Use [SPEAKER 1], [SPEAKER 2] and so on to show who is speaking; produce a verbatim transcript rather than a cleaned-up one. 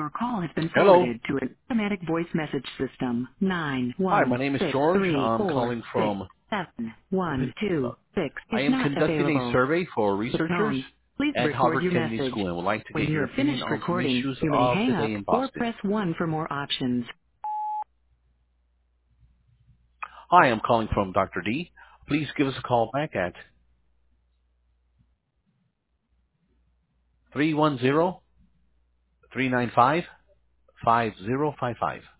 [SPEAKER 1] Your call has been
[SPEAKER 2] Hello.
[SPEAKER 1] forwarded to an automatic voice message system. Nine
[SPEAKER 2] Hi, my
[SPEAKER 1] one
[SPEAKER 2] name is
[SPEAKER 1] six
[SPEAKER 2] George.
[SPEAKER 1] three
[SPEAKER 2] I'm
[SPEAKER 1] four
[SPEAKER 2] calling
[SPEAKER 1] six
[SPEAKER 2] from.
[SPEAKER 1] seven one two six
[SPEAKER 2] I
[SPEAKER 1] is
[SPEAKER 2] am
[SPEAKER 1] not
[SPEAKER 2] conducting a
[SPEAKER 1] available.
[SPEAKER 2] survey for
[SPEAKER 1] The
[SPEAKER 2] researchers
[SPEAKER 1] tone. Please
[SPEAKER 2] at
[SPEAKER 1] record
[SPEAKER 2] Harvard
[SPEAKER 1] your
[SPEAKER 2] Kennedy
[SPEAKER 1] message.
[SPEAKER 2] School and would like to
[SPEAKER 1] When
[SPEAKER 2] get
[SPEAKER 1] you
[SPEAKER 2] your
[SPEAKER 1] have
[SPEAKER 2] opinion
[SPEAKER 1] finished
[SPEAKER 2] on some
[SPEAKER 1] recording,
[SPEAKER 2] issues
[SPEAKER 1] you may
[SPEAKER 2] of the
[SPEAKER 1] hang
[SPEAKER 2] day
[SPEAKER 1] up
[SPEAKER 2] in
[SPEAKER 1] or
[SPEAKER 2] Boston.
[SPEAKER 1] press one for more options.
[SPEAKER 2] Hi, I'm calling from Doctor D. Please give us a call back at three one zero, three nine five, five zero five five.